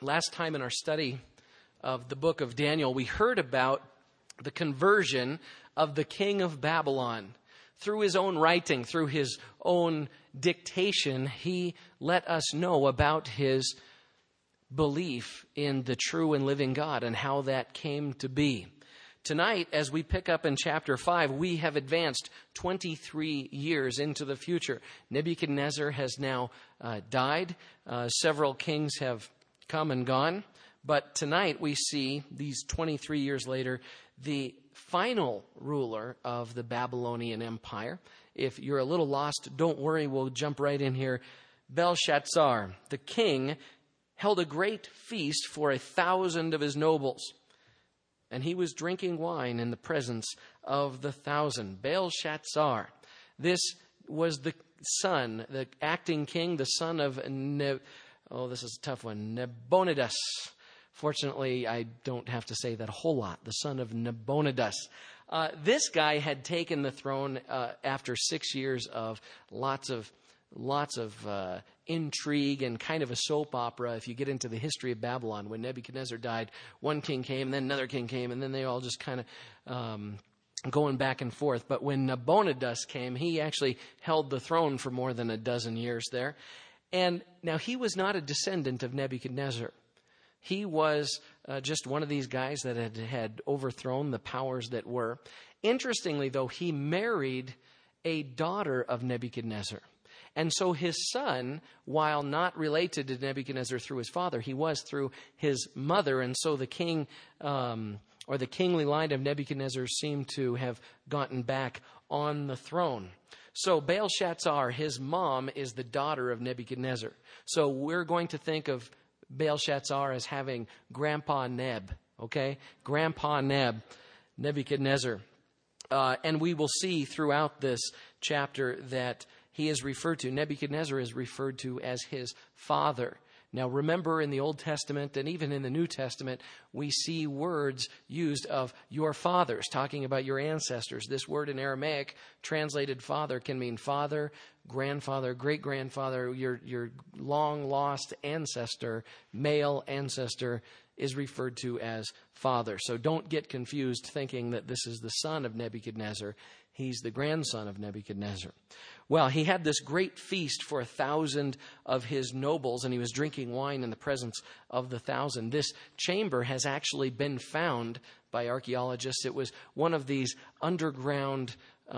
Last time in our study of the book of Daniel, we heard about the conversion of the king of Babylon. Through his own writing, through his own dictation, he let us know about his belief in the true and living God and how that came to be. Tonight, as we pick up in chapter 5, we have advanced 23 years into the future. Nebuchadnezzar has now died. Several kings have come and gone. But tonight we see, these 23 years later, the final ruler of the Babylonian Empire. If you're a little lost, don't worry, we'll jump right in here. Belshazzar, the king, held a great feast for 1,000 of his nobles. And he was drinking wine in the presence of the 1,000. Belshazzar. This was the son, the acting king, the son of this is a tough one. Nabonidus. Fortunately, I don't have to say that a whole lot. The son of Nabonidus. This guy had taken the throne after 6 years of lots of intrigue and kind of a soap opera. If you get into the history of Babylon, when Nebuchadnezzar died, one king came, and then another king came, and then they all just kind of going back and forth. But when Nabonidus came, he actually held the throne for more than a dozen years there. And now he was not a descendant of Nebuchadnezzar. He was just one of these guys that had overthrown the powers that were. Interestingly, though, he married a daughter of Nebuchadnezzar. And so his son, while not related to Nebuchadnezzar through his father, he was through his mother. And so the king, or the kingly line of Nebuchadnezzar, seemed to have gotten back on the throne. So Belshazzar, his mom, is the daughter of Nebuchadnezzar. So we're going to think of Belshazzar as having Grandpa Neb, okay? Grandpa Neb, Nebuchadnezzar. And we will see throughout this chapter that he is referred to, Nebuchadnezzar is referred to as his father. Now remember, in the Old Testament and even in the New Testament, we see words used of your fathers, talking about your ancestors. This word in Aramaic, translated father, can mean father, grandfather, great-grandfather. Your long-lost ancestor, male ancestor, is referred to as father. So don't get confused thinking that this is the son of Nebuchadnezzar. He's the grandson of Nebuchadnezzar. Well, he had this great feast for 1,000 of his nobles, and he was drinking wine in the presence of the 1,000. This chamber has actually been found by archaeologists. It was one of these underground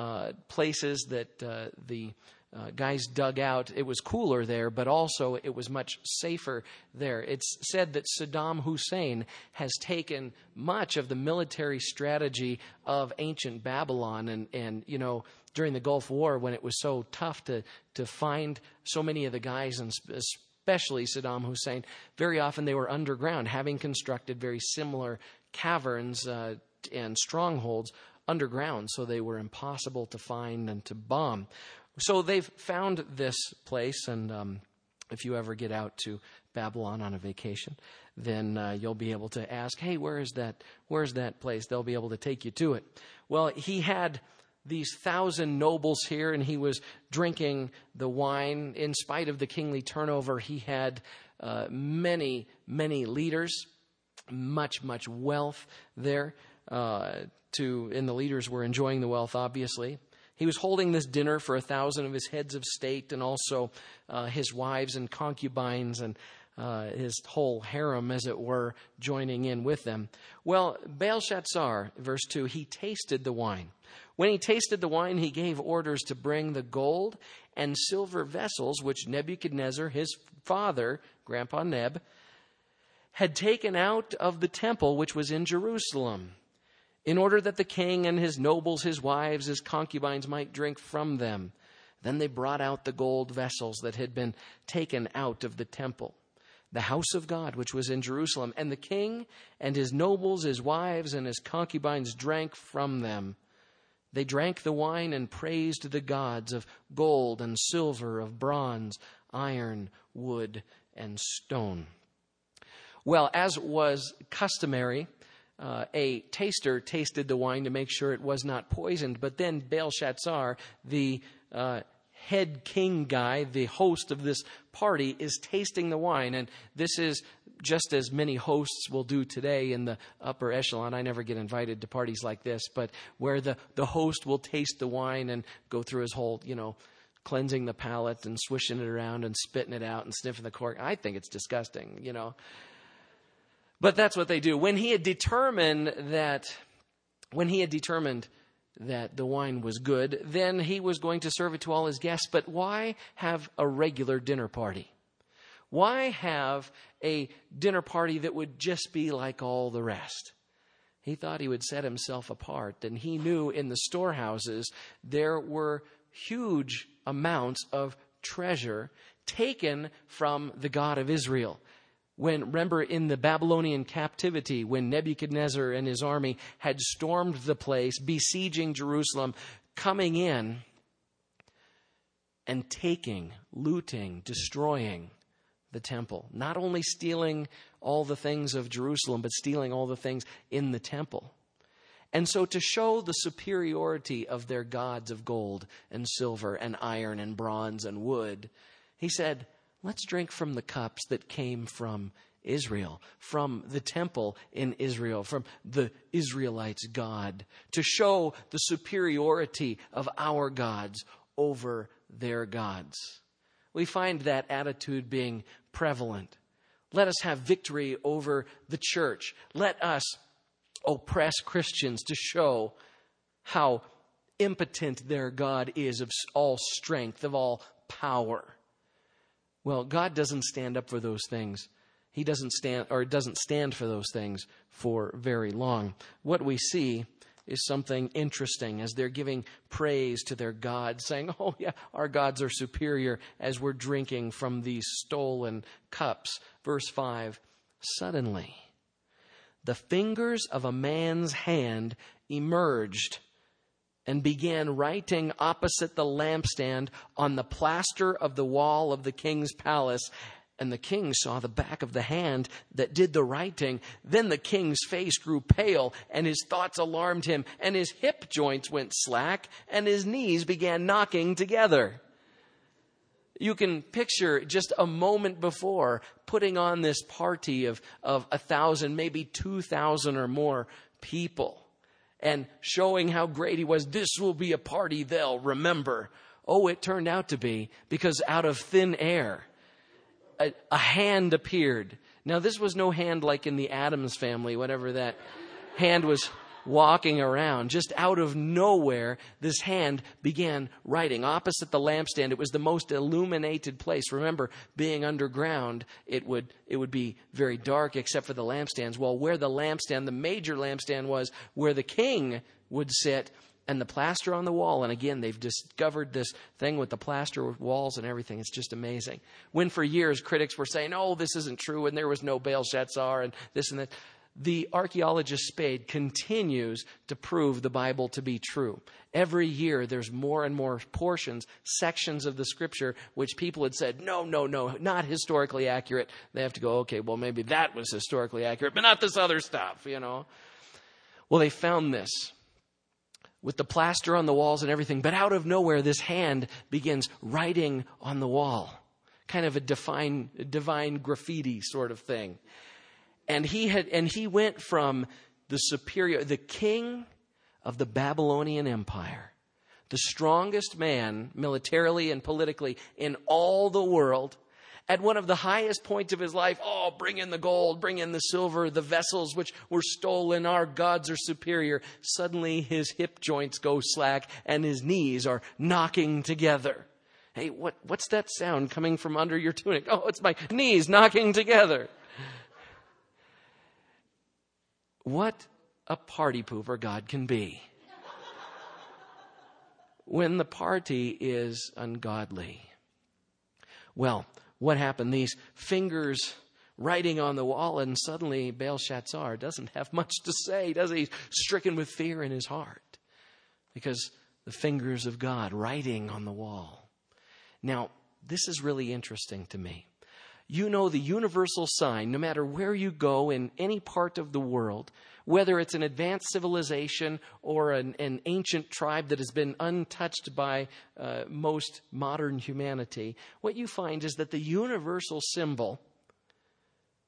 places that the guys dug out. It was cooler there, but also it was much safer there. It's said that Saddam Hussein has taken much of the military strategy of ancient Babylon, and you know, during the Gulf War, when it was so tough to find so many of the guys, and especially Saddam Hussein, very often they were underground, having constructed very similar caverns and strongholds underground, so they were impossible to find and to bomb. So they've found this place, and if you ever get out to Babylon on a vacation, then you'll be able to ask, hey, where's that place? They'll be able to take you to it. Well, he had these 1,000 nobles here, and he was drinking the wine. In spite of the kingly turnover, he had many leaders, much wealth there. And the leaders were enjoying the wealth, obviously. He was holding this dinner for 1,000 of his heads of state, and also his wives and concubines, and his whole harem, as it were, joining in with them. Well, Belshazzar, verse 2, he tasted the wine. When he tasted the wine, he gave orders to bring the gold and silver vessels which Nebuchadnezzar, his father, Grandpa Neb, had taken out of the temple which was in Jerusalem, in order that the king and his nobles, his wives, his concubines might drink from them. Then they brought out the gold vessels that had been taken out of the temple, the house of God, which was in Jerusalem. And the king and his nobles, his wives, and his concubines drank from them. They drank the wine and praised the gods of gold and silver, of bronze, iron, wood, and stone. Well, as was customary, a taster tasted the wine to make sure it was not poisoned. But then Belshazzar, the head king guy, the host of this party, is tasting the wine. And this is just as many hosts will do today in the upper echelon. I never get invited to parties like this, but where the host will taste the wine and go through his whole, cleansing the palate and swishing it around and spitting it out and sniffing the cork. I think it's disgusting, But that's what they do. When he had determined that the wine was good, then he was going to serve it to all his guests. But why have a regular dinner party? Why have a dinner party that would just be like all the rest? He thought he would set himself apart, and he knew in the storehouses there were huge amounts of treasure taken from the God of Israel. Remember in the Babylonian captivity, when Nebuchadnezzar and his army had stormed the place, besieging Jerusalem, coming in and taking, looting, destroying the temple. Not only stealing all the things of Jerusalem, but stealing all the things in the temple. And so to show the superiority of their gods of gold and silver and iron and bronze and wood, he said, let's drink from the cups that came from Israel, from the temple in Israel, from the Israelites' God, to show the superiority of our gods over their gods. We find that attitude being prevalent. Let us have victory over the church. Let us oppress Christians to show how impotent their God is of all strength, of all power. Well, God doesn't stand up for those things. He doesn't stand for those things for very long. What we see is something interesting as they're giving praise to their God, saying, oh yeah, our gods are superior, as we're drinking from these stolen cups. Verse 5, suddenly the fingers of a man's hand emerged and began writing opposite the lampstand on the plaster of the wall of the king's palace. And the king saw the back of the hand that did the writing. Then the king's face grew pale, and his thoughts alarmed him, and his hip joints went slack, and his knees began knocking together. You can picture just a moment before putting on this party of 1,000, maybe 2,000 or more people, and showing how great he was. This will be a party they'll remember. Oh, it turned out to be, because out of thin air, a hand appeared. Now, this was no hand like in the Addams Family, whatever that hand was walking around. Just out of nowhere, this hand began writing opposite the lampstand. It was the most illuminated place. Remember, being underground, it would be very dark except for the lampstands. Well, where the lampstand, the major lampstand, was where the king would sit, and the plaster on the wall. And again, they've discovered this thing with the plaster walls and everything. It's just amazing. When for years critics were saying, oh, this isn't true, and there was no Belshazzar and this and that, the archaeologist Spade continues to prove the Bible to be true. Every year there's more and more portions, sections of the scripture, which people had said, no, not historically accurate. They have to go, okay, well, maybe that was historically accurate, but not this other stuff, Well, they found this with the plaster on the walls and everything. But out of nowhere, this hand begins writing on the wall. Kind of a divine graffiti sort of thing. And he went from the king of the Babylonian Empire, the strongest man militarily and politically in all the world, at one of the highest points of his life. Oh, bring in the gold, bring in the silver, the vessels which were stolen. Our gods are superior. Suddenly his hip joints go slack and his knees are knocking together. Hey, what's that sound coming from under your tunic? Oh, it's my knees knocking together. What a party pooper God can be when the party is ungodly. Well, what happened? These fingers writing on the wall, and suddenly Belshazzar doesn't have much to say, does he? He's stricken with fear in his heart because the fingers of God writing on the wall. Now, this is really interesting to me. The universal sign, no matter where you go in any part of the world, whether it's an advanced civilization or an ancient tribe that has been untouched by most modern humanity, what you find is that the universal symbol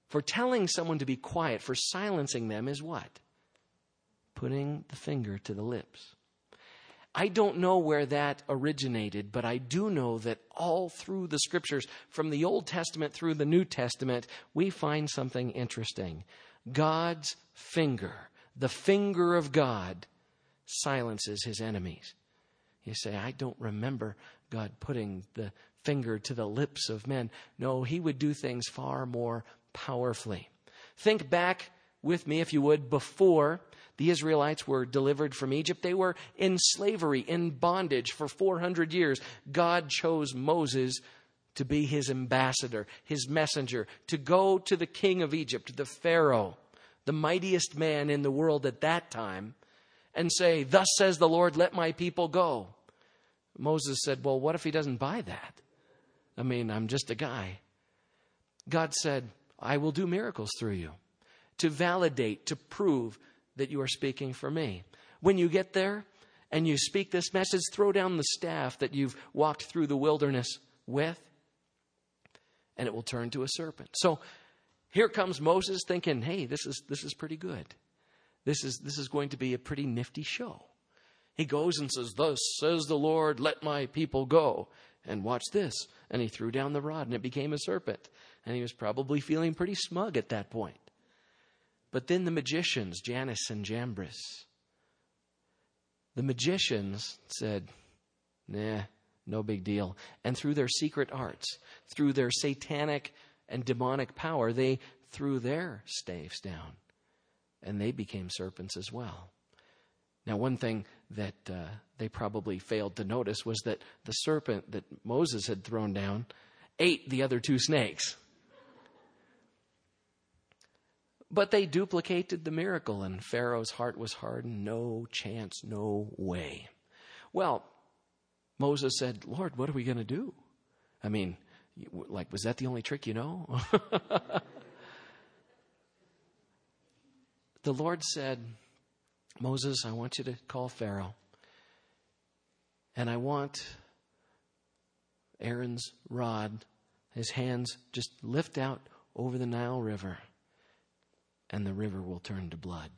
For telling someone to be quiet, for silencing them is what? Putting the finger to the lips. I don't know where that originated, but I do know that all through the scriptures, from the Old Testament through the New Testament, we find something interesting. God's finger, the finger of God, silences his enemies. You say, I don't remember God putting the finger to the lips of men. No, he would do things far more powerfully. Think back with me, if you would, before the Israelites were delivered from Egypt. They were in slavery, in bondage for 400 years. God chose Moses to be his ambassador, his messenger, to go to the king of Egypt, the Pharaoh, the mightiest man in the world at that time, and say, thus says the Lord, let my people go. Moses said, well, what if he doesn't buy that? I mean, I'm just a guy. God said, I will do miracles through you to validate, to prove that you are speaking for me. When you get there and you speak this message, throw down the staff that you've walked through the wilderness with, and it will turn to a serpent. So here comes Moses thinking, hey, this is pretty good. This is going to be a pretty nifty show. He goes and says, thus says the Lord, let my people go. And watch this. And he threw down the rod and it became a serpent. And he was probably feeling pretty smug at that point. But then the magicians, Jannes and Jambres, the magicians said, nah, no big deal. And through their secret arts, through their satanic and demonic power, they threw their staves down. And they became serpents as well. Now, one thing that they probably failed to notice was that the serpent that Moses had thrown down ate the other two snakes. But they duplicated the miracle, and Pharaoh's heart was hardened. No chance, no way. Well, Moses said, Lord, what are we going to do? I mean, like, was that the only trick you know? The Lord said, Moses, I want you to call Pharaoh. And I want Aaron's rod, his hands just lift out over the Nile River, and the river will turn to blood.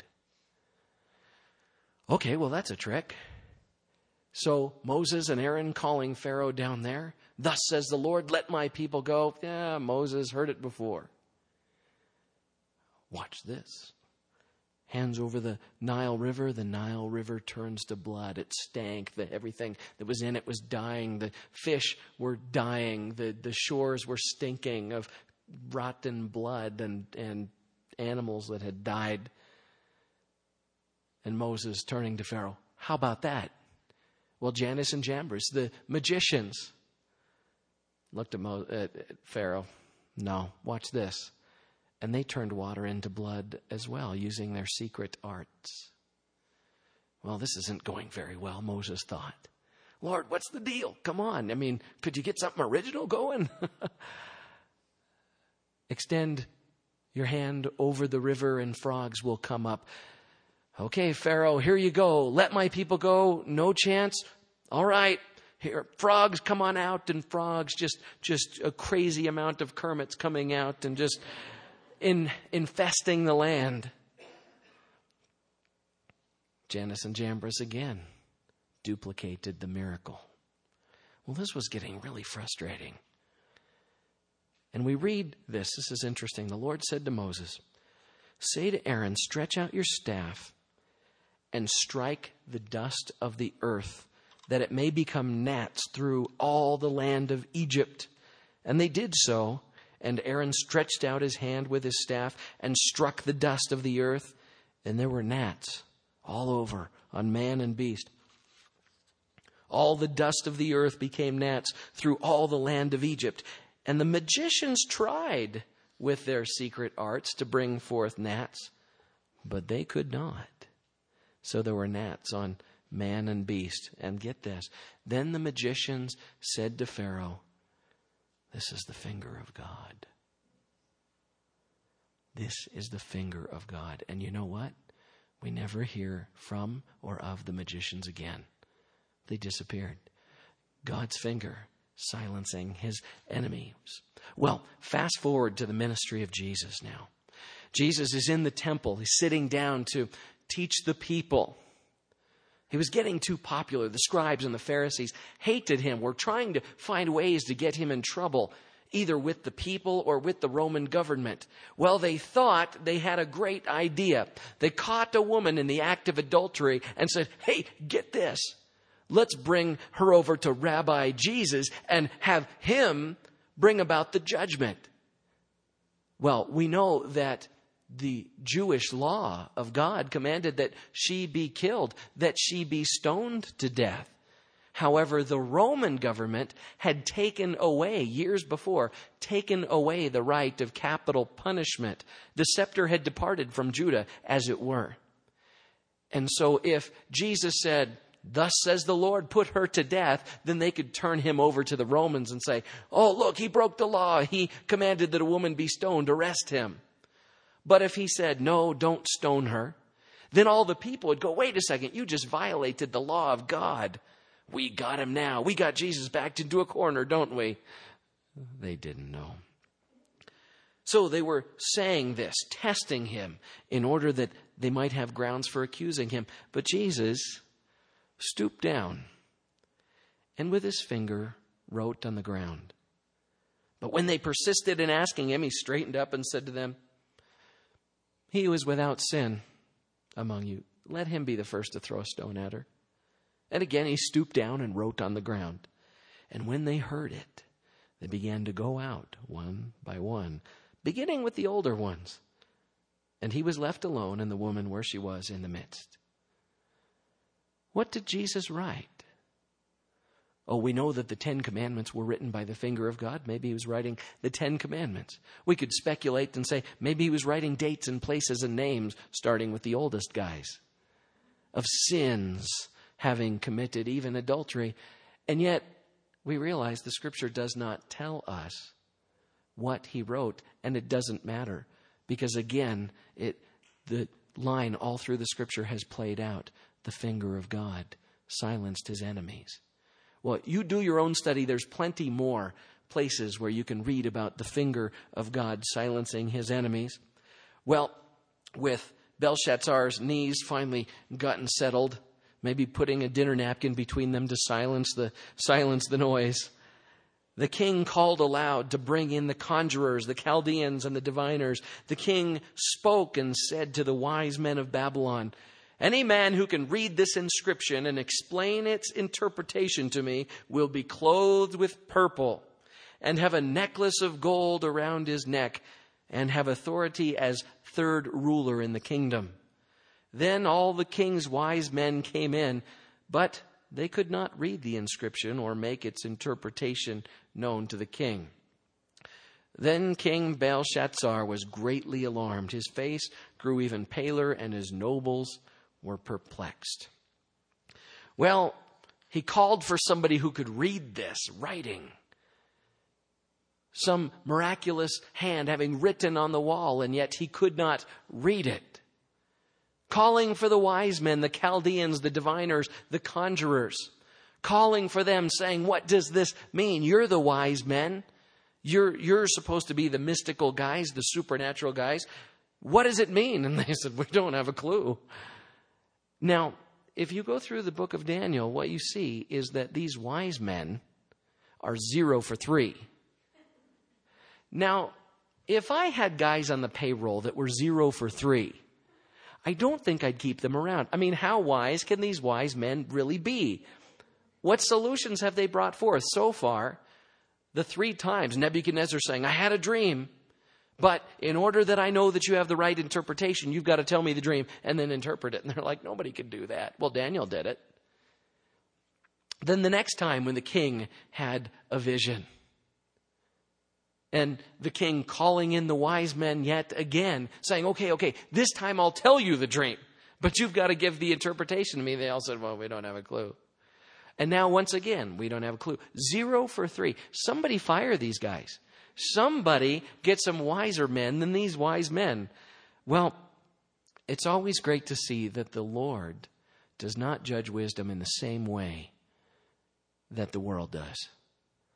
Okay, well, that's a trick. So Moses and Aaron calling Pharaoh down there, thus says the Lord, let my people go. Yeah, Moses heard it before. Watch this. Hands over the Nile River turns to blood. It stank. Everything that was in it was dying. The fish were dying. The shores were stinking of rotten blood and animals that had died. And Moses turning to Pharaoh, how about that? Well, Jannes and Jambres, the magicians, looked at Pharaoh. No, watch this. And they turned water into blood as well, using their secret arts. Well, this isn't going very well, Moses thought. Lord, what's the deal? Come on. I mean, could you get something original going? Extend your hand over the river and frogs will come up. Okay, Pharaoh, here you go. Let my people go. No chance. All right. Here, frogs, come on out. And frogs, just a crazy amount of Kermits coming out and just infesting the land. Jannes and Jambres again duplicated the miracle. Well, this was getting really frustrating. And we read this. This is interesting. The Lord said to Moses, say to Aaron, stretch out your staff and strike the dust of the earth, that it may become gnats through all the land of Egypt. And they did so. And Aaron stretched out his hand with his staff and struck the dust of the earth. And there were gnats all over on man and beast. All the dust of the earth became gnats through all the land of Egypt. And the magicians tried with their secret arts to bring forth gnats, but they could not. So there were gnats on man and beast. And get this. Then the magicians said to Pharaoh, this is the finger of God. This is the finger of God. And you know what? We never hear from or of the magicians again. They disappeared. God's finger silencing his enemies. Well, fast forward to the ministry of Jesus now. Jesus is in the temple. He's sitting down to teach the people. He was getting too popular. The scribes and the Pharisees hated him, were trying to find ways to get him in trouble, either with the people or with the Roman government. Well, they thought they had a great idea. They caught a woman in the act of adultery and said, hey, get this. Let's bring her over to Rabbi Jesus and have him bring about the judgment. Well, we know that the Jewish law of God commanded that she be killed, that she be stoned to death. However, the Roman government had taken away, years before, taken away the right of capital punishment. The scepter had departed from Judah, as it were. And so if Jesus said, thus says the Lord, put her to death, then they could turn him over to the Romans and say, oh, look, he broke the law. He commanded that a woman be stoned. Arrest him. But if he said, no, don't stone her, then all the people would go, wait a second, you just violated the law of God. We got him now. We got Jesus backed into a corner, don't we? They didn't know. So they were saying this, testing him, in order that they might have grounds for accusing him. But Jesus stooped down and with his finger wrote on the ground. But when they persisted in asking him, he straightened up and said to them, he who is without sin among you, let him be the first to throw a stone at her. And again he stooped down and wrote on the ground. And when they heard it, they began to go out one by one, beginning with the older ones. And he was left alone, and the woman where she was in the midst. What did Jesus write? Oh, we know that the 10 Commandments were written by the finger of God. Maybe he was writing the 10 Commandments. We could speculate and say maybe he was writing dates and places and names, starting with the oldest guys, of sins having committed even adultery. And yet we realize the Scripture does not tell us what he wrote, and it doesn't matter because, again, the line all through the Scripture has played out. The finger of God silenced his enemies. Well, you do your own study. There's plenty more places where you can read about the finger of God silencing his enemies. Well, with Belshazzar's knees finally gotten settled, maybe putting a dinner napkin between them to silence the noise, the king called aloud to bring in the conjurers, the Chaldeans, and the diviners. The king spoke and said to the wise men of Babylon, any man who can read this inscription and explain its interpretation to me will be clothed with purple and have a necklace of gold around his neck and have authority as third ruler in the kingdom. Then all the king's wise men came in, but they could not read the inscription or make its interpretation known to the king. Then King Belshazzar was greatly alarmed. His face grew even paler, and his nobles were perplexed. Well, he called for somebody who could read this writing. Some miraculous hand having written on the wall, and yet he could not read it. Calling for the wise men, the Chaldeans, the diviners, the conjurers. Calling for them, saying, what does this mean? You're the wise men. You're supposed to be the mystical guys, the supernatural guys. What does it mean? And they said, we don't have a clue. Now, if you go through the book of Daniel, what you see is that these wise men are 0 for 3. Now, if I had guys on the payroll that were 0 for 3, I don't think I'd keep them around. I mean, how wise can these wise men really be? What solutions have they brought forth? So far, the 3 times Nebuchadnezzar saying, I had a dream. But in order that I know that you have the right interpretation, you've got to tell me the dream and then interpret it. And they're like, nobody can do that. Well, Daniel did it. Then the next time when the king had a vision, and the king calling in the wise men yet again, saying, okay, this time I'll tell you the dream, but you've got to give the interpretation to me. They all said, well, we don't have a clue. And now once again, we don't have a clue. 0 for 3. Somebody fire these guys. Somebody get some wiser men than these wise men. Well, it's always great to see that the Lord does not judge wisdom in the same way that the world does.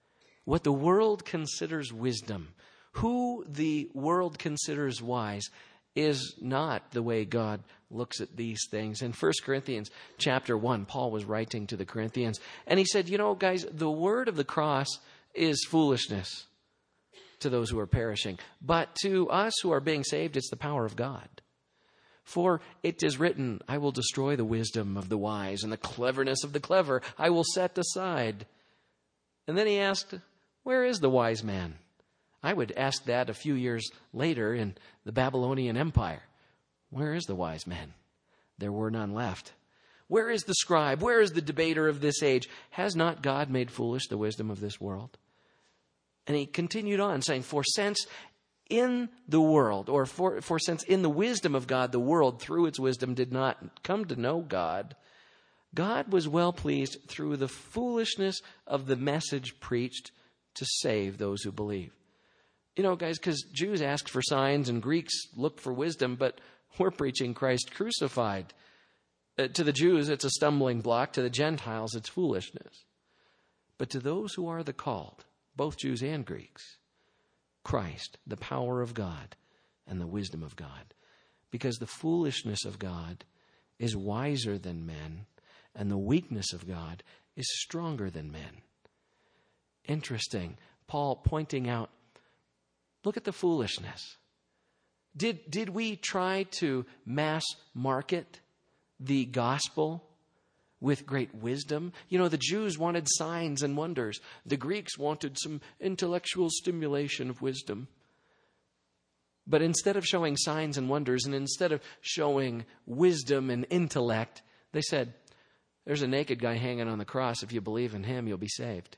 what the world considers wisdom, who the world considers wise, is not the way God looks at these things. In 1 Corinthians chapter 1, Paul was writing to the Corinthians, and he said, guys, the word of the cross is foolishness to those who are perishing. But to us who are being saved, it's the power of God. For it is written, I will destroy the wisdom of the wise, and the cleverness of the clever I will set aside. And then he asked, where is the wise man? I would ask that a few years later in the Babylonian Empire. Where is the wise man? There were none left. Where is the scribe? Where is the debater of this age? Has not God made foolish the wisdom of this world? And he continued on saying, for since in the world, or for since in the wisdom of God, the world through its wisdom did not come to know God, God was well pleased through the foolishness of the message preached to save those who believe. Guys, because Jews ask for signs and Greeks look for wisdom, but we're preaching Christ crucified. To the Jews, it's a stumbling block. To the Gentiles, it's foolishness. But to those who are the called, both Jews and Greeks, Christ, the power of God and the wisdom of God. Because the foolishness of God is wiser than men, and the weakness of God is stronger than men. Interesting. Paul pointing out, look at the foolishness. Did we try to mass market the gospel with great wisdom? The Jews wanted signs and wonders. The Greeks wanted some intellectual stimulation of wisdom. But instead of showing signs and wonders, and instead of showing wisdom and intellect, they said, there's a naked guy hanging on the cross. If you believe in him, you'll be saved.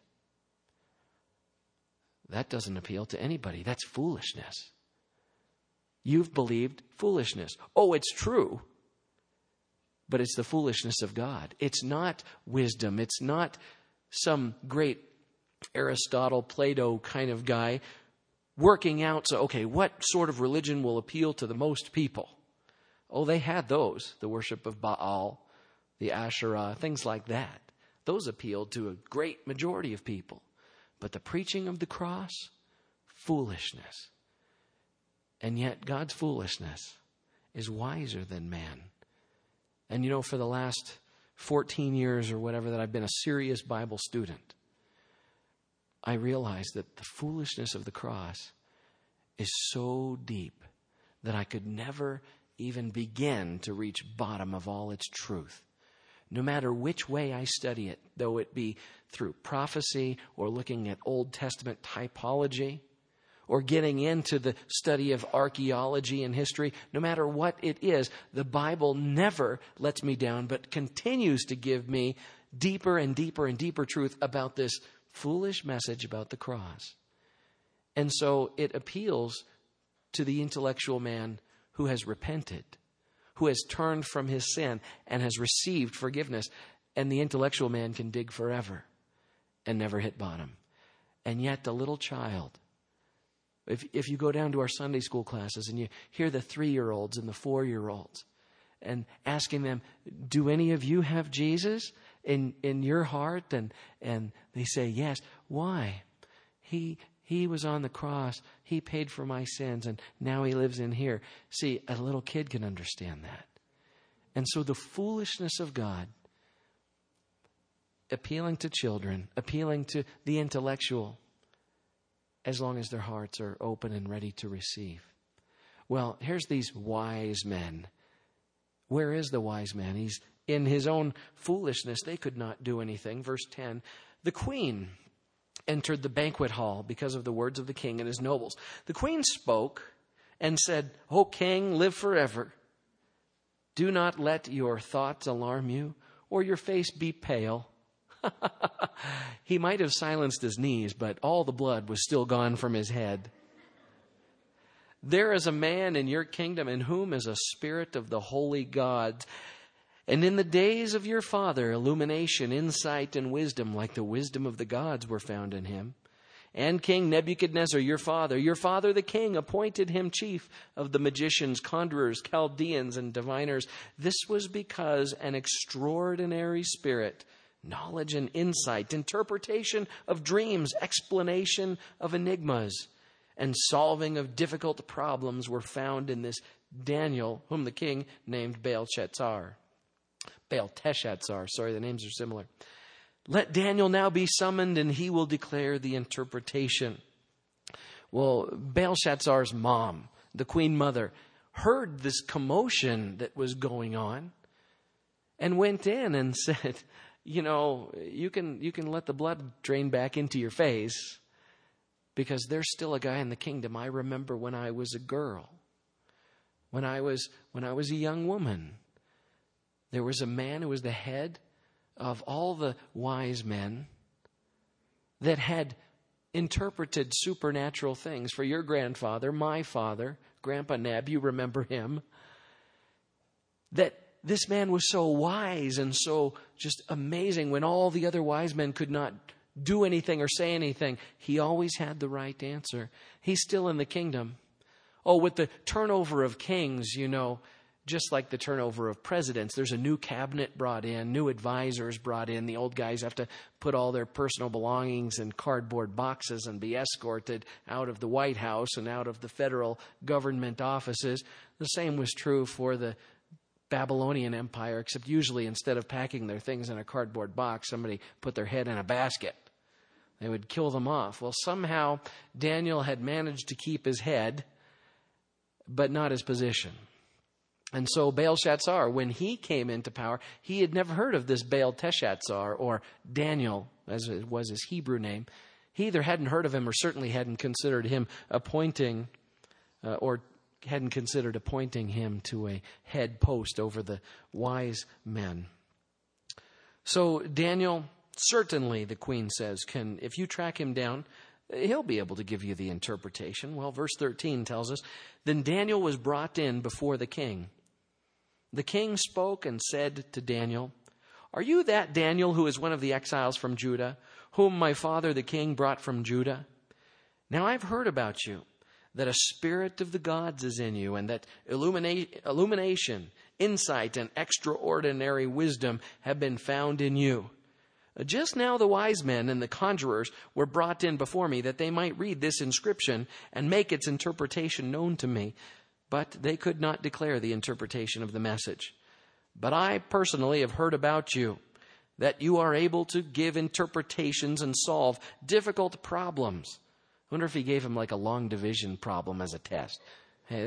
That doesn't appeal to anybody. That's foolishness. You've believed foolishness. Oh, it's true. But it's the foolishness of God. It's not wisdom. It's not some great Aristotle, Plato kind of guy working out. So, okay, what sort of religion will appeal to the most people? Oh, they had those. The worship of Baal, the Asherah, things like that. Those appealed to a great majority of people. But the preaching of the cross, foolishness. And yet God's foolishness is wiser than man. And for the last 14 years or whatever that I've been a serious Bible student, I realized that the foolishness of the cross is so deep that I could never even begin to reach bottom of all its truth. No matter which way I study it, though it be through prophecy or looking at Old Testament typology or getting into the study of archaeology and history, no matter what it is, the Bible never lets me down, but continues to give me deeper and deeper and deeper truth about this foolish message about the cross. And so it appeals to the intellectual man who has repented, who has turned from his sin and has received forgiveness. And the intellectual man can dig forever and never hit bottom. And yet the little child, if you go down to our Sunday school classes and you hear the 3-year-olds and the 4-year-olds and asking them, do any of you have Jesus in your heart? And they say, yes. Why? He was on the cross. He paid for my sins, and now he lives in here. See, a little kid can understand that. And so the foolishness of God, appealing to children, appealing to the intellectual, as long as their hearts are open and ready to receive. Well, here's these wise men. Where is the wise man? He's in his own foolishness. They could not do anything. Verse 10, the queen entered the banquet hall because of the words of the king and his nobles. The queen spoke and said, O king, live forever. Do not let your thoughts alarm you or your face be pale. He might have silenced his knees, but all the blood was still gone from his head. There is a man in your kingdom in whom is a spirit of the holy gods. And in the days of your father, illumination, insight, and wisdom, like the wisdom of the gods, were found in him. And King Nebuchadnezzar, your father the king, appointed him chief of the magicians, conjurers, Chaldeans, and diviners. This was because an extraordinary spirit knowledge and insight, interpretation of dreams, explanation of enigmas, and solving of difficult problems were found in this Daniel, whom the king named Belteshazzar. Sorry, the names are similar. Let Daniel now be summoned, and he will declare the interpretation. Well, Belshazzar's mom, the queen mother, heard this commotion that was going on and went in and said, you can let the blood drain back into your face because there's still a guy in the kingdom. I remember when I was a girl, when I was a young woman, there was a man who was the head of all the wise men that had interpreted supernatural things for your grandfather, my father, Grandpa Neb, you remember him. That this man was so wise and so just amazing when all the other wise men could not do anything or say anything. He always had the right answer. He's still in the kingdom. Oh, with the turnover of kings, just like the turnover of presidents, there's a new cabinet brought in, new advisors brought in. The old guys have to put all their personal belongings in cardboard boxes and be escorted out of the White House and out of the federal government offices. The same was true for the Babylonian Empire, except usually instead of packing their things in a cardboard box, somebody put their head in a basket. They would kill them off. Well, somehow Daniel had managed to keep his head, but not his position. And so Belshazzar, when he came into power, he had never heard of this Belteshazzar, or Daniel, as it was his Hebrew name. He either hadn't heard of him or certainly hadn't considered him appointing him to a head post over the wise men. So Daniel, certainly, the queen says, if you track him down, he'll be able to give you the interpretation. Well, verse 13 tells us, then Daniel was brought in before the king. The king spoke and said to Daniel, are you that Daniel who is one of the exiles from Judah, whom my father the king brought from Judah? Now I've heard about you, that a spirit of the gods is in you, and that illumination, insight, and extraordinary wisdom have been found in you. Just now the wise men and the conjurers were brought in before me, that they might read this inscription and make its interpretation known to me. But they could not declare the interpretation of the message. But I personally have heard about you, that you are able to give interpretations and solve difficult problems. I wonder if he gave him like a long division problem as a test. Hey,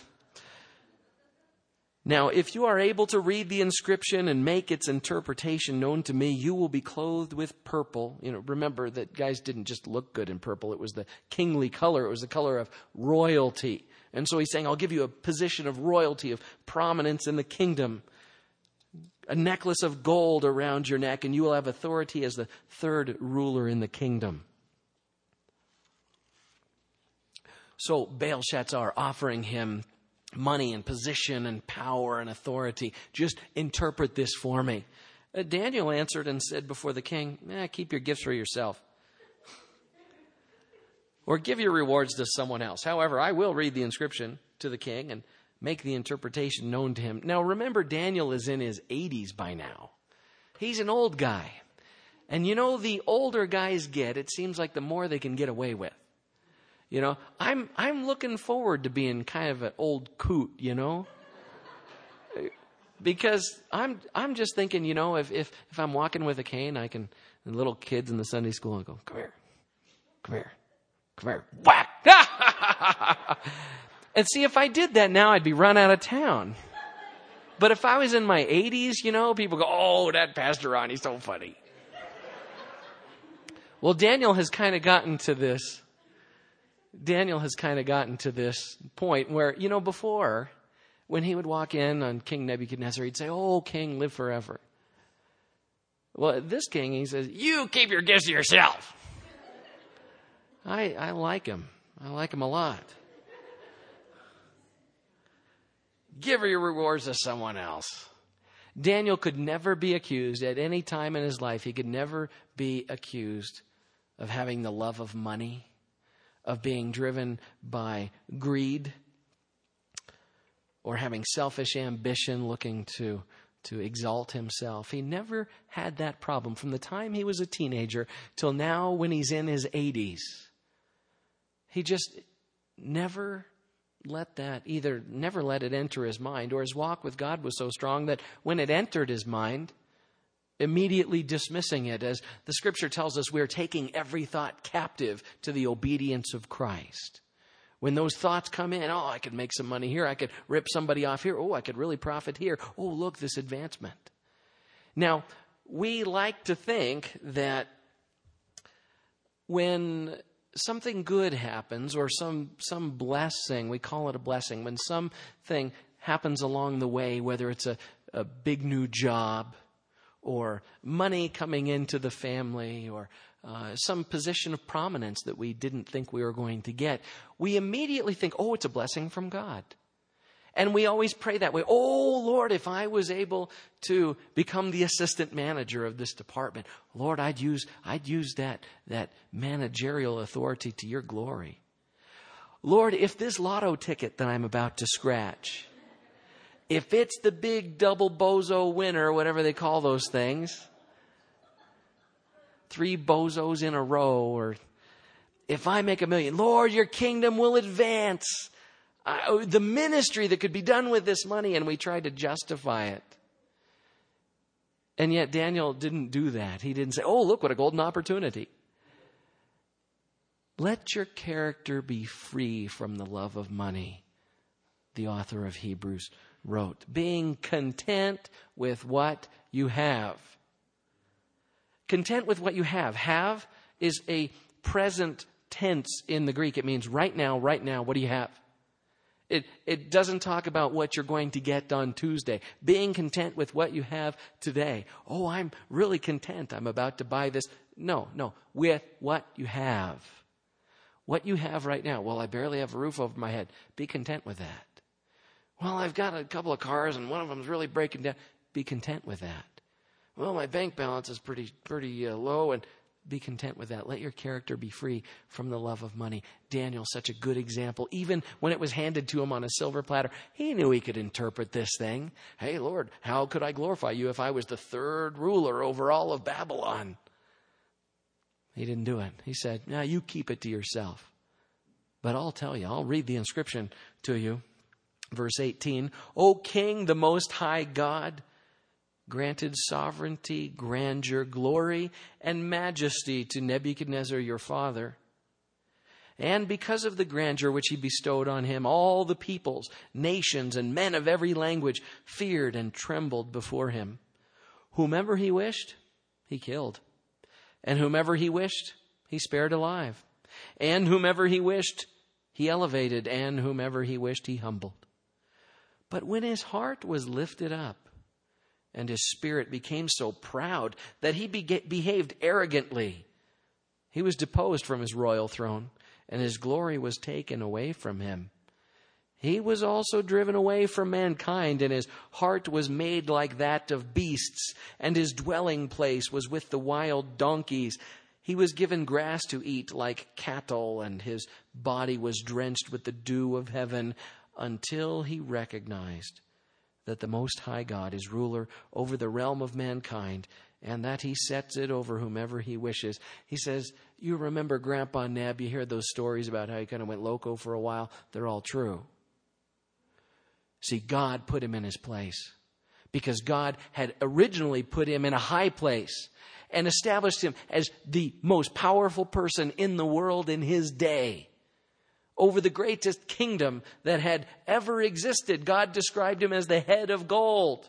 Now, if you are able to read the inscription and make its interpretation known to me, you will be clothed with purple. Remember that guys didn't just look good in purple. It was the kingly color. It was the color of royalty. And so he's saying, I'll give you a position of royalty, of prominence in the kingdom. A necklace of gold around your neck, and you will have authority as the third ruler in the kingdom. So Belshazzar offering him money and position and power and authority. Just interpret this for me. Daniel answered and said before the king, keep your gifts for yourself. Or give your rewards to someone else. However, I will read the inscription to the king and make the interpretation known to him. Now remember, Daniel is in his 80s by now. He's an old guy. And the older guys get, it seems like the more they can get away with. I'm looking forward to being kind of an old coot, because I'm just thinking, if I'm walking with a cane, I can, and little kids in the Sunday school, I go, come here, whack. And see, if I did that now, I'd be run out of town. But if I was in my 80s, people go, oh, that Pastor Ron, he's so funny. Well, Daniel has kind of gotten to this point where, before, when he would walk in on King Nebuchadnezzar, he'd say, oh, king, live forever. Well, this king, he says, you keep your gifts to yourself. I like him. I like him a lot. Give your rewards to someone else. Daniel could never be accused at any time in his life. He could never be accused of having the love of money, of being driven by greed, or having selfish ambition, looking to to exalt himself. He never had that problem from the time he was a teenager till now when he's in his 80s. He just never let it enter his mind, or his walk with God was so strong that when it entered his mind, immediately dismissing it. As the scripture tells us, we are taking every thought captive to the obedience of Christ. When those thoughts come in, oh, I could make some money here. I could rip somebody off here. Oh, I could really profit here. Oh, look, this advancement. Now, we like to think that when something good happens or some blessing, we call it a blessing, when something happens along the way, whether it's a big new job or money coming into the family or some position of prominence that we didn't think we were going to get, we immediately think, oh, it's a blessing from God. And we always pray that way. Oh, Lord, if I was able to become the assistant manager of this department, Lord, I'd use that managerial authority to your glory. Lord, if this lotto ticket that I'm about to scratch, if it's the big double bozo winner, whatever they call those things, 3 bozos in a row, or if I make $1 million, Lord, your kingdom will advance. The ministry that could be done with this money, and we tried to justify it. And yet Daniel didn't do that. He didn't say, oh, look, what a golden opportunity. Let your character be free from the love of money, the author of Hebrews wrote. Being content with what you have. Content with what you have. Have is a present tense in the Greek. It means right now, what do you have? It doesn't talk about what you're going to get on Tuesday. Being content with what you have today. Oh, I'm really content. I'm about to buy this. No. With what you have. What you have right now. Well, I barely have a roof over my head. Be content with that. Well, I've got a couple of cars and one of them's really breaking down. Be content with that. Well, my bank balance is pretty low, and be content with that. Let your character be free from the love of money. Daniel, such a good example. Even when it was handed to him on a silver platter, he knew he could interpret this thing. Hey, Lord, how could I glorify you if I was the 3rd ruler over all of Babylon? He didn't do it. He said, now you keep it to yourself. But I'll tell you, I'll read the inscription to you. Verse 18, O King, the Most High God, granted sovereignty, grandeur, glory, and majesty to Nebuchadnezzar your father. And because of the grandeur which he bestowed on him, all the peoples, nations, and men of every language feared and trembled before him. Whomever he wished, he killed. And whomever he wished, he spared alive. And whomever he wished, he elevated. And whomever he wished, he humbled. But when his heart was lifted up, and his spirit became so proud that he behaved arrogantly, he was deposed from his royal throne, and his glory was taken away from him. He was also driven away from mankind, and his heart was made like that of beasts, and his dwelling place was with the wild donkeys. He was given grass to eat like cattle, and his body was drenched with the dew of heaven, until he recognized that the Most High God is ruler over the realm of mankind, and that he sets it over whomever he wishes. He says, you remember Grandpa Neb, you hear those stories about how he kind of went loco for a while. They're all true. See, God put him in his place because God had originally put him in a high place and established him as the most powerful person in the world in his day. Over the greatest kingdom that had ever existed. God described him as the head of gold.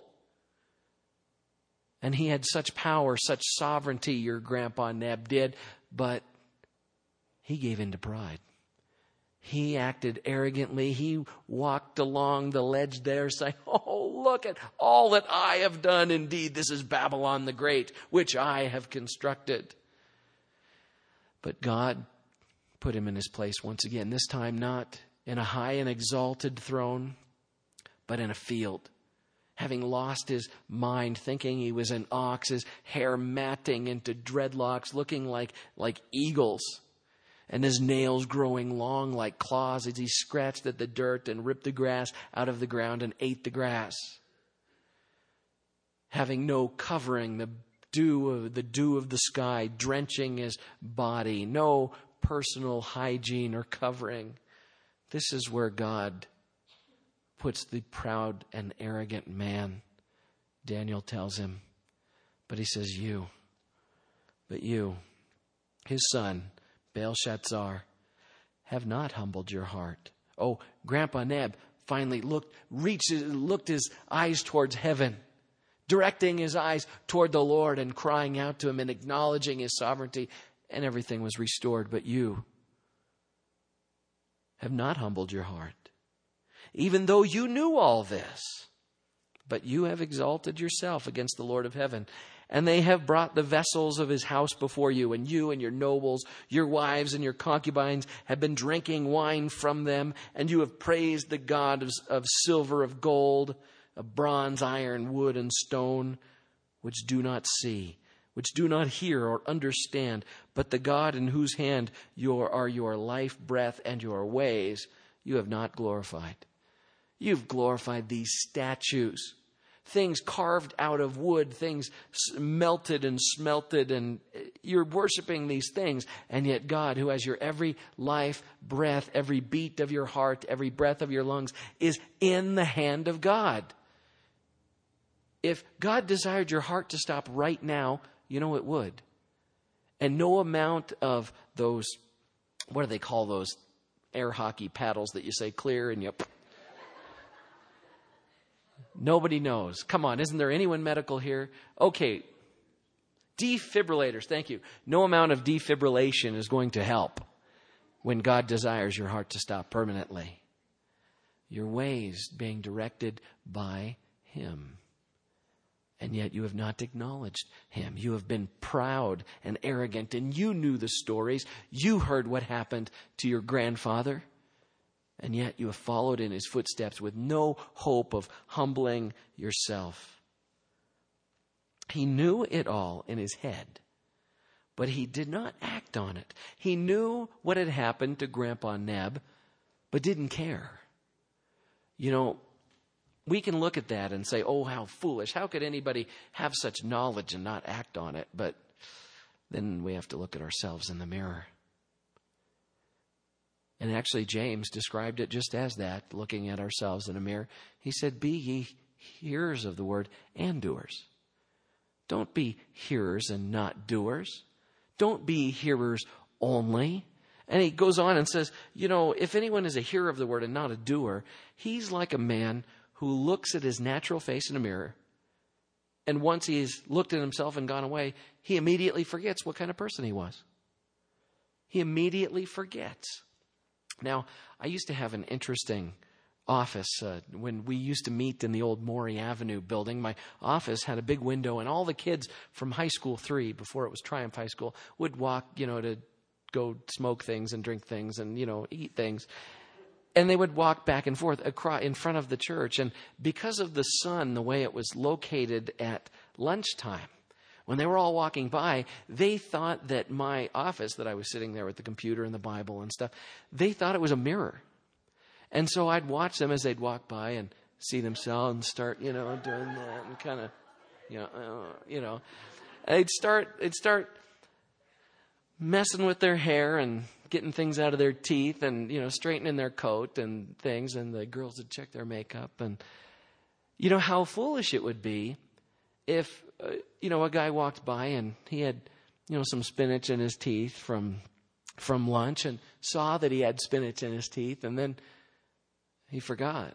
And he had such power, such sovereignty, your Grandpa Neb did, but he gave in to pride. He acted arrogantly. He walked along the ledge there saying, oh, look at all that I have done. Indeed, this is Babylon the Great, which I have constructed. But God put him in his place once again, this time not in a high and exalted throne, but in a field. Having lost his mind, thinking he was an ox, his hair matting into dreadlocks, looking like eagles, and his nails growing long like claws as he scratched at the dirt and ripped the grass out of the ground and ate the grass. having no covering, the dew of the sky drenching his body, no personal hygiene or covering. This is where God puts the proud and arrogant man, Daniel tells him. But he says, you, his son, Belshazzar, have not humbled your heart. Oh, Grandpa Neb finally looked his eyes towards heaven, directing his eyes toward the Lord and crying out to him and acknowledging his sovereignty, and everything was restored. But you have not humbled your heart, even though you knew all this. But you have exalted yourself against the Lord of heaven, and they have brought the vessels of his house before you, and you and your nobles, your wives and your concubines have been drinking wine from them, and you have praised the God of silver, of gold, of bronze, iron, wood, and stone, which do not see, which do not hear or understand, but the God in whose hand are your life, breath, and your ways, you have not glorified. You've glorified these statues, things carved out of wood, things melted and smelted, and you're worshiping these things. And yet God, who has your every life, breath, every beat of your heart, every breath of your lungs, is in the hand of God. If God desired your heart to stop right now, you know it would. And no amount of those, what do they call those air hockey paddles that you say clear and you... Nobody knows. Come on, isn't there anyone medical here? Okay, defibrillators, thank you. No amount of defibrillation is going to help when God desires your heart to stop permanently. Your ways being directed by him. And yet you have not acknowledged him. You have been proud and arrogant, and you knew the stories. You heard what happened to your grandfather. And yet you have followed in his footsteps with no hope of humbling yourself. He knew it all in his head, but he did not act on it. He knew what had happened to Grandpa Neb, but didn't care. You know, we can look at that and say, oh, how foolish. How could anybody have such knowledge and not act on it? But then we have to look at ourselves in the mirror. And actually, James described it just as that, looking at ourselves in a mirror. He said, be ye hearers of the word and doers. Don't be hearers and not doers. Don't be hearers only. And he goes on and says, you know, if anyone is a hearer of the word and not a doer, he's like a man who looks at his natural face in a mirror. And once he's looked at himself and gone away, he immediately forgets what kind of person he was. He immediately forgets. Now, I used to have an interesting office when we used to meet in the old Maury Avenue building. My office had a big window, and all the kids from High School 3, before it was Triumph High School, would walk, to go smoke things and drink things and, eat things. And they would walk back and forth across in front of the church. And because of the sun, the way it was located at lunchtime, when they were all walking by, they thought that my office, that I was sitting there with the computer and the Bible and stuff, they thought it was a mirror. And so I'd watch them as they'd walk by and see themselves and start, doing that and kind of, They'd start messing with their hair and getting things out of their teeth and, straightening their coat and things. And the girls would check their makeup. And, how foolish it would be if, a guy walked by and he had, some spinach in his teeth from lunch and saw that he had spinach in his teeth, and then he forgot.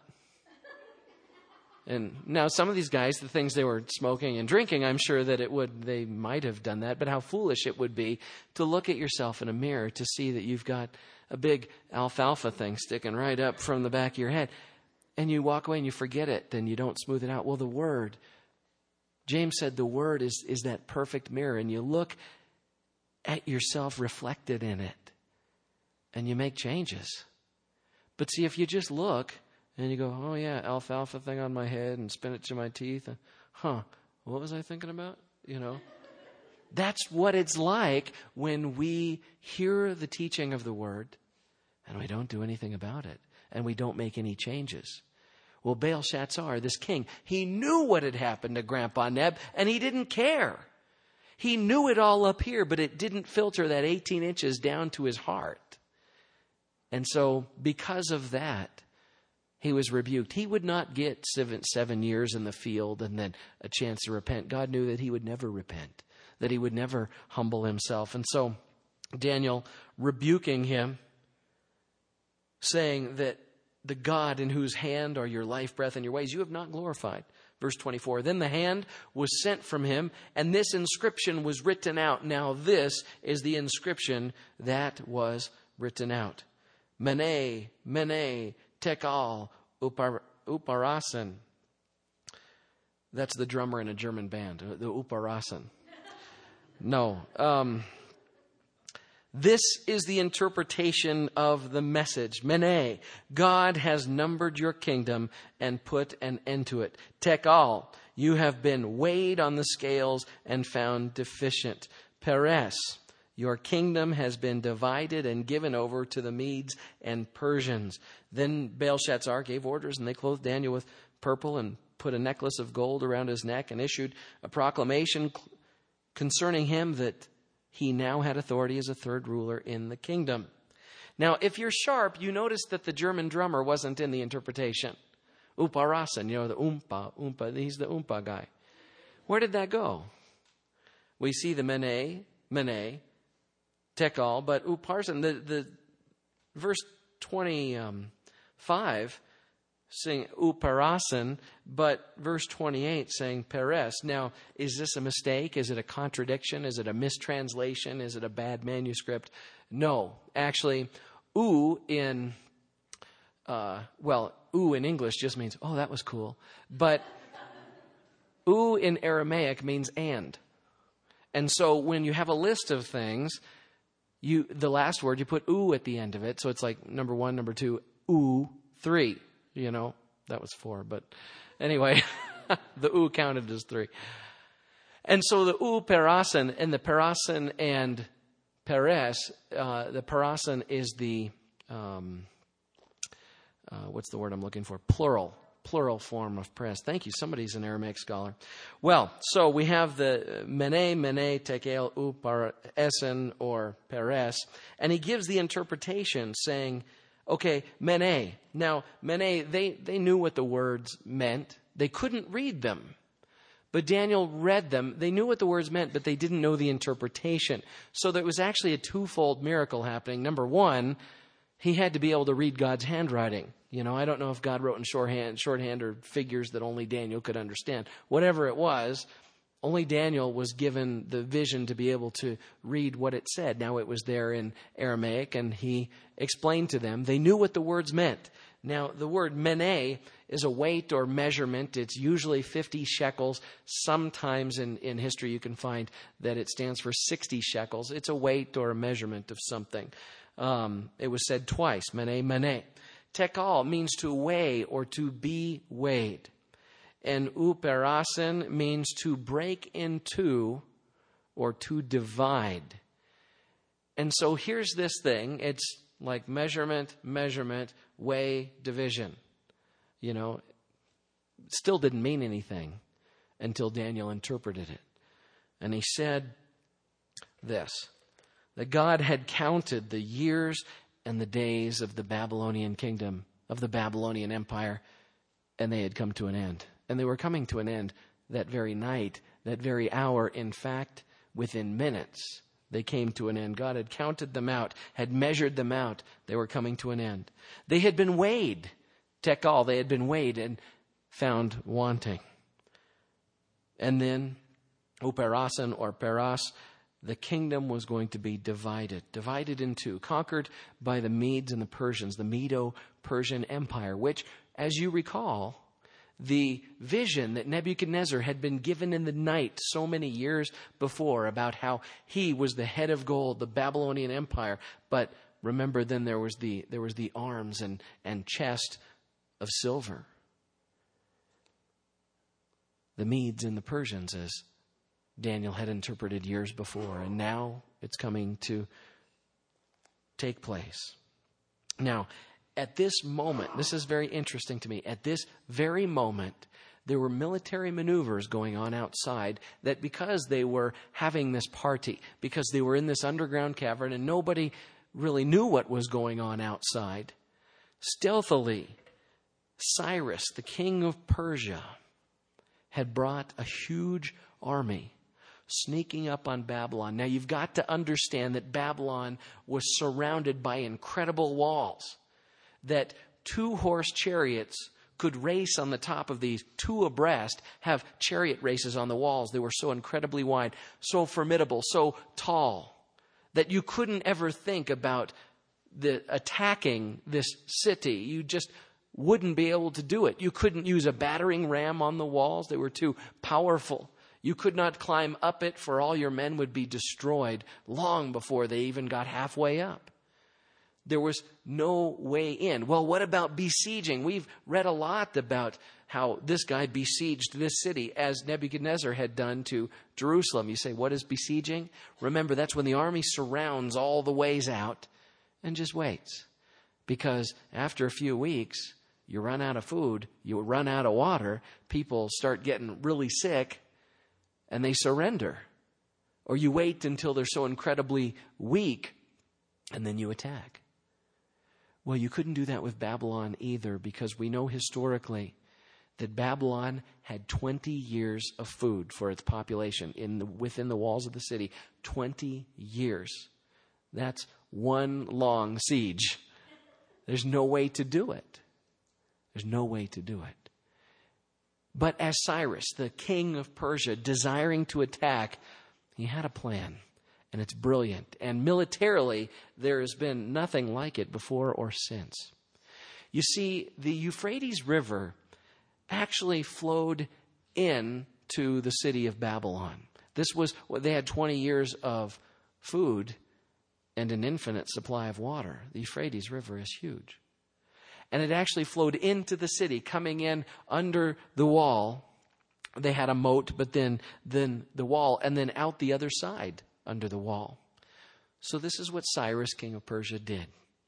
And now some of these guys, the things they were smoking and drinking, I'm sure that they might have done that, but how foolish it would be to look at yourself in a mirror to see that you've got a big alfalfa thing sticking right up from the back of your head, and you walk away and you forget it and you don't smooth it out. Well, the Word, James said the Word is that perfect mirror, and you look at yourself reflected in it and you make changes. But see, if you just look and you go, oh yeah, alfalfa thing on my head and spinach in my teeth, and what was I thinking about? That's what it's like when we hear the teaching of the Word and we don't do anything about it and we don't make any changes. Well, Belshazzar, this king, he knew what had happened to Grandpa Neb, and he didn't care. He knew it all up here, but it didn't filter that 18 inches down to his heart. And so, because of that, he was rebuked. He would not get 7 years in the field and then a chance to repent. God knew that he would never repent, that he would never humble himself. And so, Daniel rebuking him, saying that the God in whose hand are your life, breath, and your ways, you have not glorified. Verse 24, then the hand was sent from him, and this inscription was written out. Now this is the inscription that was written out. Mene, Mene, Tekel, Upharsin. That's the drummer in a German band, the Upharsin. No. This is the interpretation of the message. Mene, God has numbered your kingdom and put an end to it. Tekel, you have been weighed on the scales and found deficient. Peres, your kingdom has been divided and given over to the Medes and Persians. Then Belshazzar gave orders, and they clothed Daniel with purple and put a necklace of gold around his neck and issued a proclamation concerning him that he now had authority as a third ruler in the kingdom. Now, if you're sharp, you notice that the German drummer wasn't in the interpretation. Upharsin, the Oompa, he's the Oompa guy. Where did that go? We see the Mene, Tekel, but Upharsin, the verse 25 saying Upharsin, but verse 28 saying Peres. Now, is this a mistake? Is it a contradiction? Is it a mistranslation? Is it a bad manuscript? No. Actually, U in English just means, oh, that was cool. But U in Aramaic means and. And so when you have a list of things, the last word, you put U at the end of it. So it's like number 1, number 2, U, 3. That was 4. But anyway, the U counted as 3. And so the Upharsin and the Perasin and Peres, the Perasin is the, what's the word I'm looking for? Plural form of Peres. Thank you. Somebody's an Aramaic scholar. Well, so we have the Mene, Tekel, Upharsin, or Peres. And he gives the interpretation saying, okay, Mene. Now, Mene, they knew what the words meant. They couldn't read them. But Daniel read them. They knew what the words meant, but they didn't know the interpretation. So there was actually a twofold miracle happening. Number one, he had to be able to read God's handwriting. I don't know if God wrote in shorthand or figures that only Daniel could understand. Whatever it was, only Daniel was given the vision to be able to read what it said. Now it was there in Aramaic, and he explained to them. They knew what the words meant. Now, the word mene is a weight or measurement. It's usually 50 shekels. Sometimes in history you can find that it stands for 60 shekels. It's a weight or a measurement of something. It was said twice, mene. Tekel means to weigh or to be weighed. And Upharsin means to break into or to divide. And so here's this thing. It's like measurement, weigh, division. Still didn't mean anything until Daniel interpreted it. And he said this, that God had counted the years and the days of the Babylonian kingdom, of the Babylonian empire, and they had come to an end. And they were coming to an end that very night, that very hour. In fact, within minutes, they came to an end. God had counted them out, had measured them out. They were coming to an end. They had been weighed, Tekel, they had been weighed and found wanting. And then, Upharsin or Peras, the kingdom was going to be divided in two, conquered by the Medes and the Persians, the Medo-Persian Empire, which, as you recall, the vision that Nebuchadnezzar had been given in the night so many years before about how he was the head of gold, the Babylonian Empire. But remember, then there was the arms and chest of silver. The Medes and the Persians, as Daniel had interpreted years before, and now it's coming to take place. Now, At this moment, this is very interesting to me, at this very moment, there were military maneuvers going on outside that because they were having this party, because they were in this underground cavern and nobody really knew what was going on outside, stealthily, Cyrus, the king of Persia, had brought a huge army sneaking up on Babylon. Now you've got to understand that Babylon was surrounded by incredible walls, that 2-horse chariots could race on the top of these, 2 abreast, have chariot races on the walls. They were so incredibly wide, so formidable, so tall, that you couldn't ever think about attacking this city. You just wouldn't be able to do it. You couldn't use a battering ram on the walls. They were too powerful. You could not climb up it, for all your men would be destroyed long before they even got halfway up. There was no way in. Well, what about besieging? We've read a lot about how this guy besieged this city as Nebuchadnezzar had done to Jerusalem. You say, what is besieging? Remember, that's when the army surrounds all the ways out and just waits. Because after a few weeks, you run out of food, you run out of water, people start getting really sick, and they surrender. Or you wait until they're so incredibly weak, and then you attack. Well, you couldn't do that with Babylon either, because we know historically that Babylon had 20 years of food for its population within the walls of the city. 20 years. That's one long siege. There's no way to do it. There's no way to do it. But as Cyrus, the king of Persia, desiring to attack, he had a plan. And it's brilliant. And militarily, there has been nothing like it before or since. You see, the Euphrates River actually flowed into the city of Babylon. They had 20 years of food and an infinite supply of water. The Euphrates River is huge. And it actually flowed into the city, coming in under the wall. They had a moat, but then the wall, and then out the other side under the wall. So this is what Cyrus, king of Persia, did.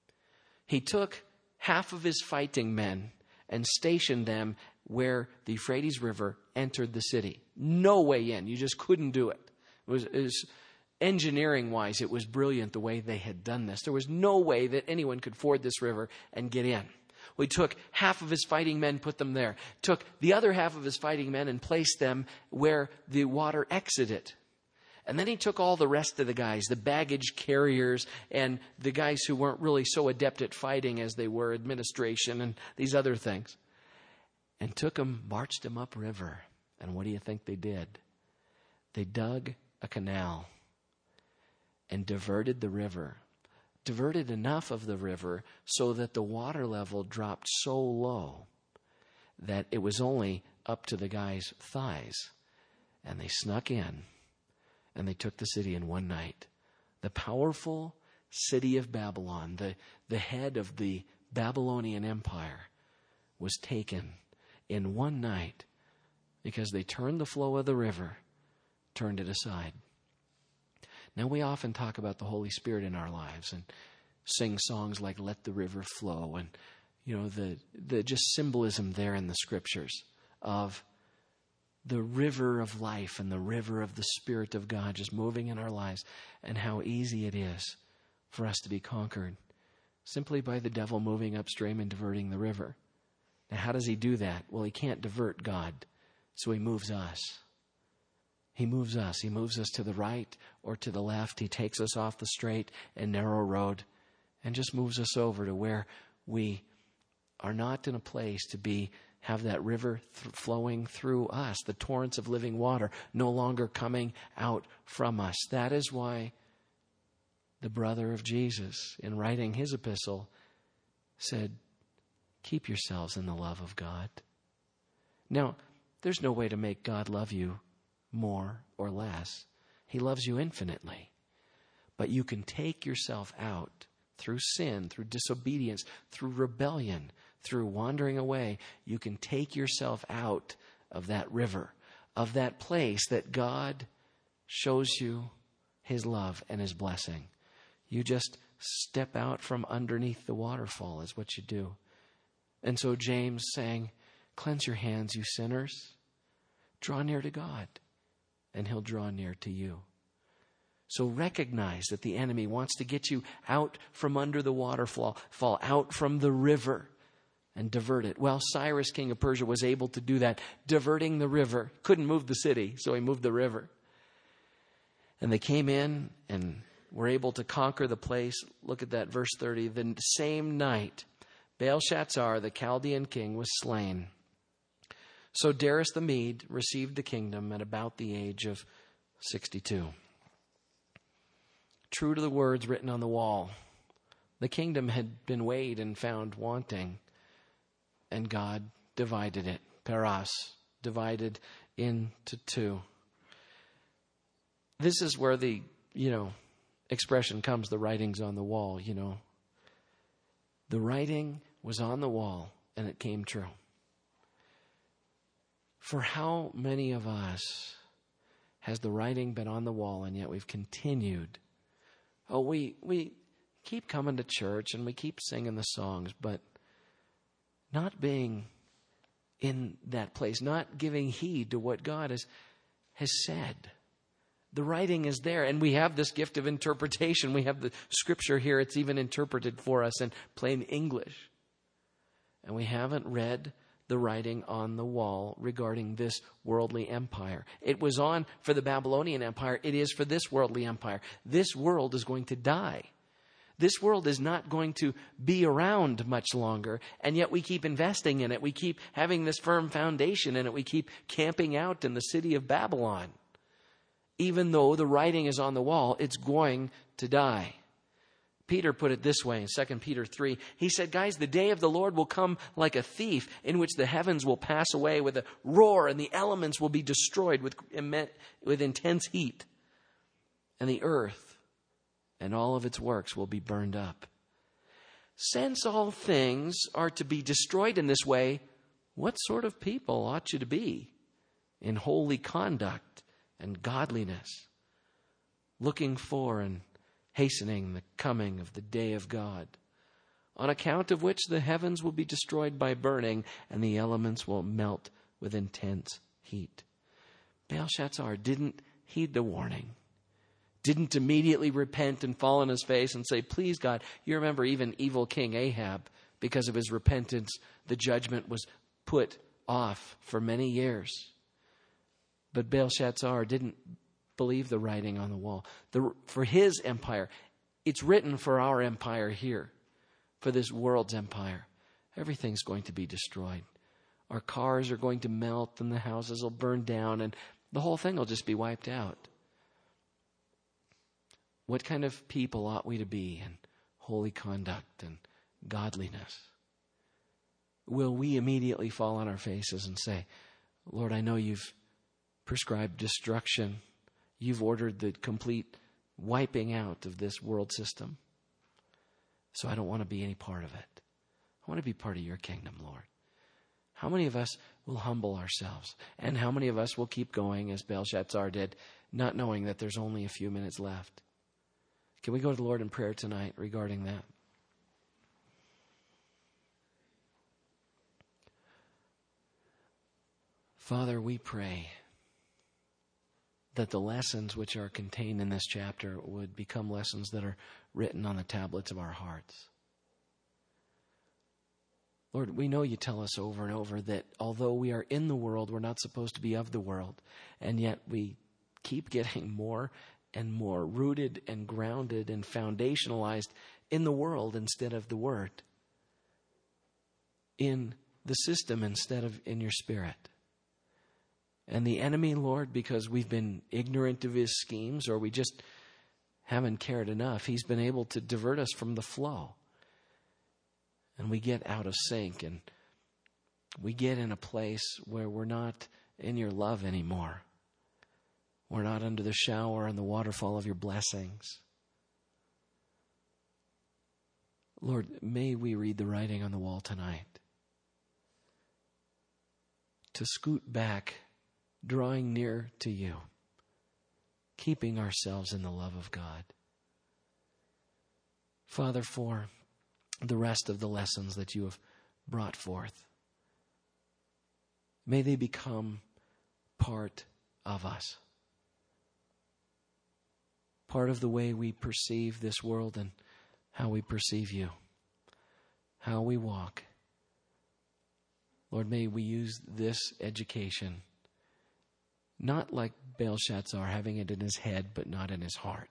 He took half of his fighting men and stationed them where the Euphrates River entered the city. No way in. You just couldn't do it. It was engineering-wise, it was brilliant the way they had done this. There was no way that anyone could ford this river and get in. We took half of his fighting men, put them there. Took the other half of his fighting men and placed them where the water exited. And then he took all the rest of the guys, the baggage carriers and the guys who weren't really so adept at fighting as they were administration and these other things, and marched them upriver. And what do you think they did? They dug a canal and diverted the river. Diverted enough of the river so that the water level dropped so low that it was only up to the guys' thighs. And they snuck in. And they took the city in one night. The powerful city of Babylon, the head of the Babylonian Empire, was taken in one night because they turned the flow of the river, turned it aside. Now, we often talk about the Holy Spirit in our lives and sing songs like Let the River Flow, and the just symbolism there in the scriptures of the river of life and the river of the Spirit of God just moving in our lives, and how easy it is for us to be conquered simply by the devil moving upstream and diverting the river. Now, how does he do that? Well, he can't divert God, so he moves us. He moves us. He moves us to the right or to the left. He takes us off the straight and narrow road and just moves us over to where we are not in a place to have that river flowing through us, the torrents of living water no longer coming out from us. That is why the brother of Jesus, in writing his epistle, said, keep yourselves in the love of God. Now, there's no way to make God love you more or less. He loves you infinitely. But you can take yourself out through sin, through disobedience, through rebellion, through wandering away. You can take yourself out of that river, of that place that God shows you his love and his blessing. You just step out from underneath the waterfall is what you do. And so James saying, cleanse your hands, you sinners. Draw near to God, and he'll draw near to you. So recognize that the enemy wants to get you out from under the waterfall, fall out from the river and divert it. Well, Cyrus, king of Persia, was able to do that, diverting the river. Couldn't move the city, so he moved the river. And they came in and were able to conquer the place. Look at that, verse 30. The same night, Belshazzar, the Chaldean king, was slain. So Darius the Mede received the kingdom at about the age of 62. True to the words written on the wall, the kingdom had been weighed and found wanting, and God divided it. Paras, divided into two. This is where the, expression comes, the writing's on the wall, The writing was on the wall, and it came true. For how many of us has the writing been on the wall, and yet we've continued? Oh, we keep coming to church, and we keep singing the songs, but not being in that place, not giving heed to what God has said. The writing is there, and we have this gift of interpretation. We have the scripture here. It's even interpreted for us in plain English. And we haven't read the writing on the wall regarding this worldly empire. It was on for the Babylonian Empire. It is for this worldly empire. This world is going to die. This world is not going to be around much longer, and yet we keep investing in it. We keep having this firm foundation in it. We keep camping out in the city of Babylon. Even though the writing is on the wall, it's going to die. Peter put it this way in 2 Peter 3. He said, guys, the day of the Lord will come like a thief, in which the heavens will pass away with a roar, and the elements will be destroyed with intense heat. And the earth and all of its works will be burned up. Since all things are to be destroyed in this way, what sort of people ought you to be in holy conduct and godliness, looking for and hastening the coming of the day of God, on account of which the heavens will be destroyed by burning, and the elements will melt with intense heat. Belshazzar didn't heed the warning, didn't immediately repent and fall on his face and say, please God. You remember even evil King Ahab, because of his repentance, the judgment was put off for many years. But Belshazzar didn't believe the writing on the wall. For his empire, it's written for our empire here, for this world's empire. Everything's going to be destroyed. Our cars are going to melt, and the houses will burn down, and the whole thing will just be wiped out. What kind of people ought we to be in holy conduct and godliness? Will we immediately fall on our faces and say, Lord, I know you've prescribed destruction. You've ordered the complete wiping out of this world system. So I don't want to be any part of it. I want to be part of your kingdom, Lord. How many of us will humble ourselves? And how many of us will keep going as Belshazzar did, not knowing that there's only a few minutes left? Can we go to the Lord in prayer tonight regarding that? Father, we pray that the lessons which are contained in this chapter would become lessons that are written on the tablets of our hearts. Lord, we know you tell us over and over that although we are in the world, we're not supposed to be of the world. And yet we keep getting more and more rooted and grounded and foundationalized in the world instead of the Word. In the system instead of in your Spirit. And the enemy, Lord, because we've been ignorant of his schemes or we just haven't cared enough, he's been able to divert us from the flow. And we get out of sync and we get in a place where we're not in your love anymore. We're not under the shower and the waterfall of your blessings. Lord, may we read the writing on the wall tonight. To scoot back, drawing near to you, keeping ourselves in the love of God. Father, for the rest of the lessons that you have brought forth, may they become part of us. Part of the way we perceive this world and how we perceive you, how we walk. Lord, may we use this education not like Belshazzar, having it in his head but not in his heart.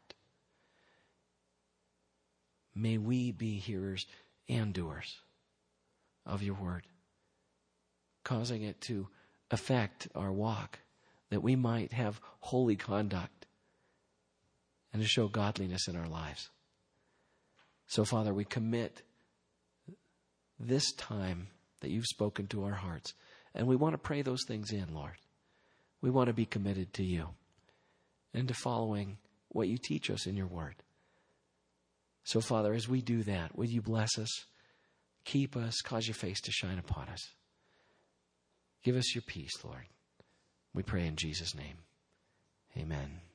May we be hearers and doers of your word, causing it to affect our walk, that we might have holy conduct and to show godliness in our lives. So, Father, we commit this time that you've spoken to our hearts, and we want to pray those things in, Lord. We want to be committed to you and to following what you teach us in your word. So, Father, as we do that, would you bless us, keep us, cause your face to shine upon us. Give us your peace, Lord. We pray in Jesus' name. Amen.